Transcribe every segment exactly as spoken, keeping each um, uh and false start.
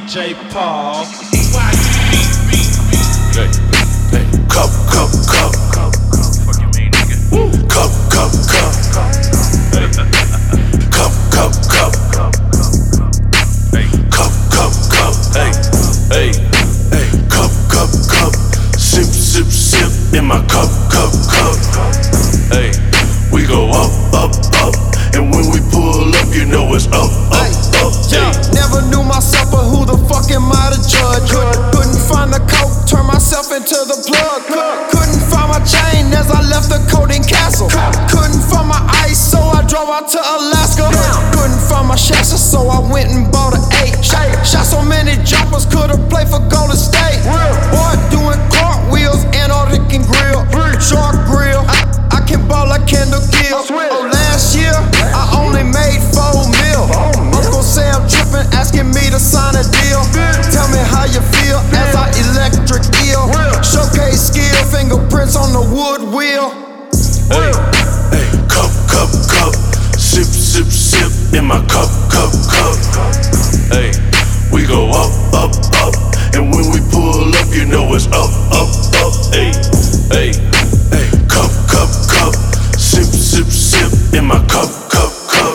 J Paul. Hey, hey, cup, cup, cup. Fuck you mean, nigga? Woo. Cup, cup, cup. Hey, cup, cup, cup. Hey, cup, cup, cup. Hey, hey, hey, cup, cup, cup. Sip, sip, sip in my cup, cup, cup. Hey, we go up, up, up, and when we pull up, you know it's up, up, up. Yeah, never knew myself, but who the fuck am I to judge? Couldn't find the coke, turn myself into the plug. Couldn't find my chain as I left the Coding Castle. Couldn't find my ice, so I drove out to Alaska. Couldn't find my chassis, so I went and bought an eight. Shot so many jumpers, could've played for Golden State. Boy, doing cartwheels, Antarctic and grill. Shark grill, I, I can ball like Kendall Gill. Oh, last year, I only made four mil. Uncle Sam tripping, asking me to sign a deal. Tell me how you feel as I electric eel. Showcase skill, fingerprints on the wood wheel. Hey, hey, cup, cup, cup. Sip, sip, sip in my cup, cup, cup. Hey, we go up, up, up, and when we pull up, you know it's up, up, up. Hey, hey, hey, cup, cup, cup. Sip, sip, sip in my cup, cup, cup.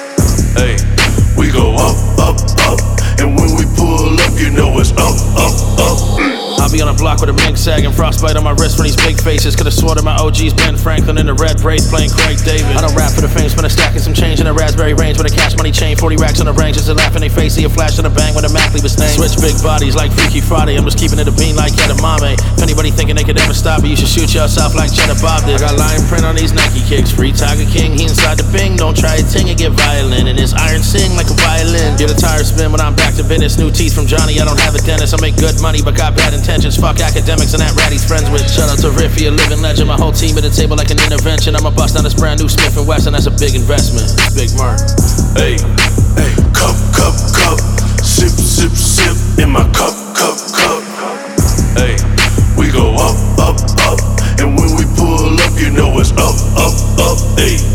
Hey, we go up, up, up, and when we pull up, you know it's up, up, up. I'll be on a block with a mink sagging, frostbite on my wrist from these big faces. Could've swore that my O G's Ben Franklin in the red braids playing Craig David. I don't rap for the fame, spend a stacking some change in a raspberry range with a cash money chain. Forty racks on the range, just a laugh in they face, see a flash and a bang when a Mackley was named. Switch big bodies like Freaky Friday, I'm just keeping it a bean like edamame. If anybody thinking they could ever stop me, you should shoot yourself like Cheddar Bob did. I got lion print on these Nike kicks, free Tiger King, he inside the Bing. Don't try a ting and get violent, and this iron sing like a violin. Get a tire spin when I'm back to business, new teeth from Johnny, I don't have a dentist. I make good money but got bad intentions, fuck academics and that rat he's friends with. Shout out to Riffy, a living legend. My whole team at the table like an intervention. I'ma bust down this brand new Smith and Wesson. That's a big investment. Big mark. Hey, hey, cup, cup, cup. Sip, sip, sip in my cup, cup, cup. Hey, we go up, up, up, and when we pull up, you know it's up, up, up. Hey.